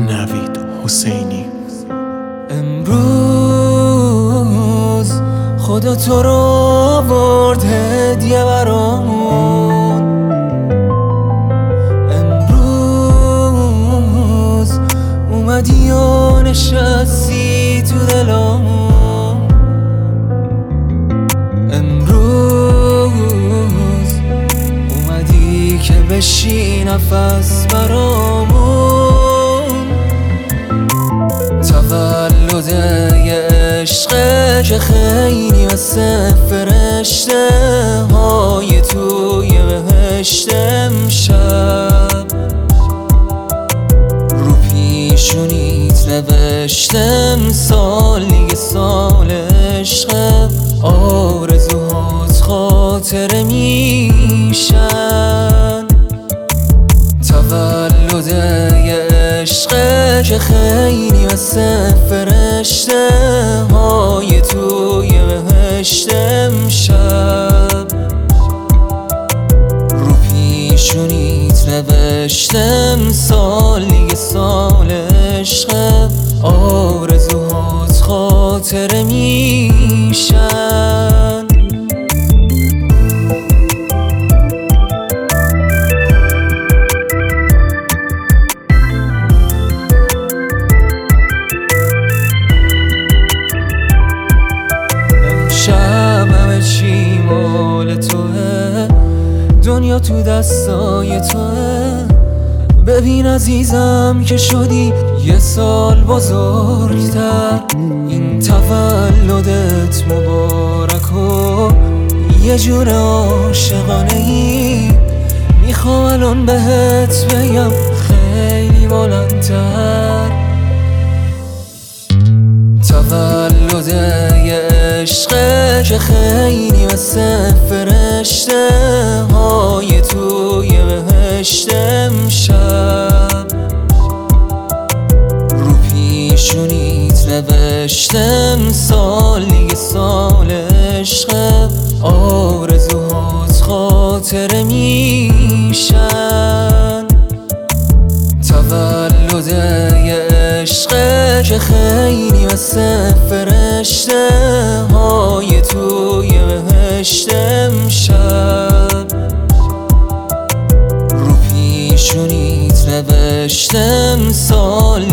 نوید حسینی. امروز خدا تو رو آورد هدیه برامون. امروز اومدی و نشستی تو دلامون. امروز اومدی که بشی نفس برامون. تولد یه عشقه که خیلی مثل فرشته های توی بهشت امشب. رو پیشونیت نوشتم سال دیگه سال عشقه، آرزوهات خاطره میشن. تولد یه عشقه که خیلی مثل فرشته های توی بهشت امشب. رو پیشونیت نوشتم سال دیگه سال عشقه، آرزوهات خاطره میشن. همه چی مال توه، دنیا تو دستای توه. ببین عزیزم که شدی یه سال بزرگتر. این تولدت مبارک و یه جور عاشقانه ای. میخوام الان بهت بگم خیلی بلندتر. تولد یه عشقه که خیلی مثل فرشته های توی بهشت امشب. رو پیشونیت نوشتم سال دیگه سال عشقه، آرزوهات خاطره میشن. تولد یه عشقه که خیلی مثل فرشته های توی بهشت امشب. رو پیشونیت نوشتم سال